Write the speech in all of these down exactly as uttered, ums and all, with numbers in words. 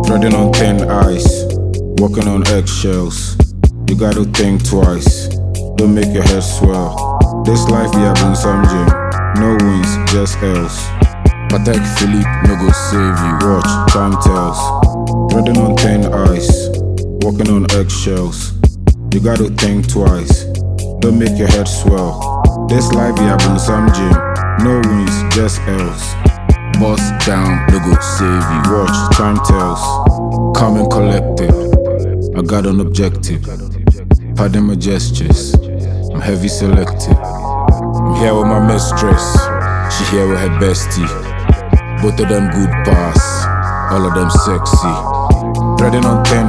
Treading on thin ice, walking on eggshells. You gotta think twice, don't make your head swell. This life we have been some gym, no wins, just L's. Patek Philippe no go save you, watch, time tells. Treading on thin ice, walking on eggshells. You gotta think twice, don't make your head swell. This life we have been some gym, no wins, just L's. Bust down, no go save you, watch, time tells. Calm and collected, I got an objective. Pardon my gestures, I'm heavy selected. I'm here with my mistress, she here with her bestie. Both of them good pass, all of them sexy. Treading on thin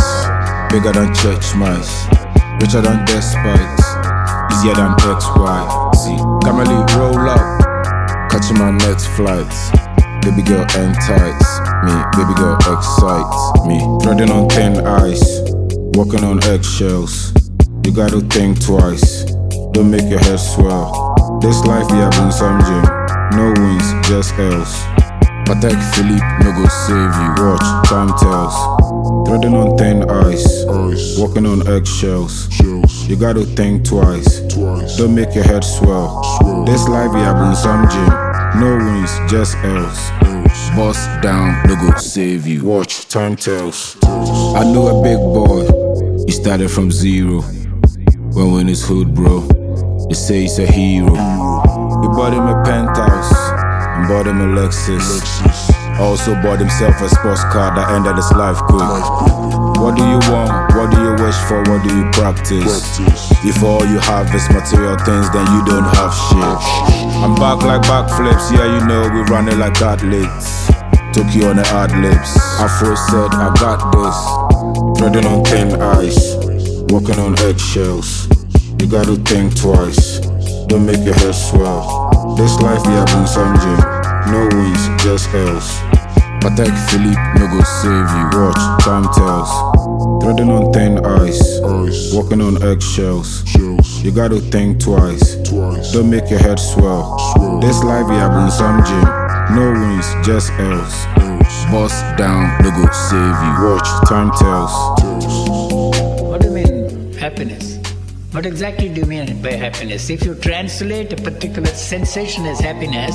ice, bigger than church mice. Richer than despite, easier than X Y Z. Camely roll up, catching my next flights. Baby girl entice me, baby girl excites me. Treading on thin ice, walking on eggshells. You gotta think twice, don't make your head swell. This life we have been some gym, no wins, just L's. Patek Philippe no go save you, watch, time tells. Treading on thin ice, ice. Walking on eggshells. Shells. You gotta think twice, twice. Don't make your head swell. swell. This life we have been some gym, no wins, just L's. L's. Bust down, no go save you, watch, time tells. tells. I knew a big boy, he started from zero. When we're in his hood, bro, they say he's a hero. We bought him a penthouse and bought him a Lexus. Lexus. Also bought himself a sports car that ended his life quick. What do you want? What do you wish for? What do you practice? practice. If all you have is material things, then you don't have shit. I'm back like backflips, yeah, you know we run it like athletes. Took you on the ad libs. Afro said, I got this. Treading on thin ice, walking on eggshells. You gotta think twice, don't make your head swell. This life we have been some gym, no wins, just L's. Patek Philippe no go save you, watch, time tells. Treading on thin ice, ice. Walking on eggshells. Shells. You gotta think twice, twice. Don't make your head swell. swell. This life we have been some gym, no wins, just L's. L's. Bust down, no go save you, watch, time tells. tells. What do you mean, happiness? What exactly do you mean by happiness? If you translate a particular sensation as happiness,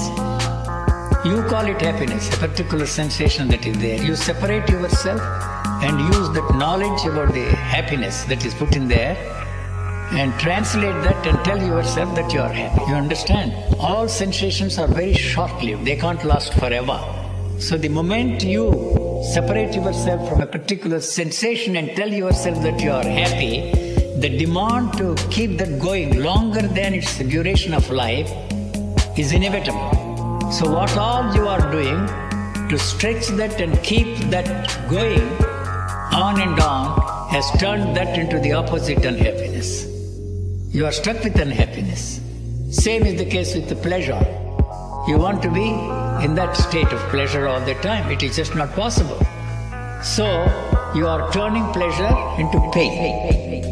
you call it happiness, a particular sensation that is there. You separate yourself and use that knowledge about the happiness that is put in there and translate that and tell yourself that you are happy. You understand? All sensations are very short-lived. They can't last forever. So the moment you separate yourself from a particular sensation and tell yourself that you are happy, the demand to keep that going longer than its duration of life is inevitable. So what all you are doing to stretch that and keep that going on and on has turned that into the opposite unhappiness. You are stuck with unhappiness. Same is the case with the pleasure. You want to be in that state of pleasure all the time. It is just not possible. So you are turning pleasure into pain.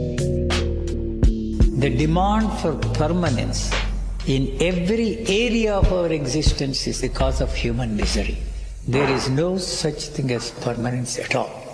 The demand for permanence in every area of our existence is the cause of human misery. There is no such thing as permanence at all.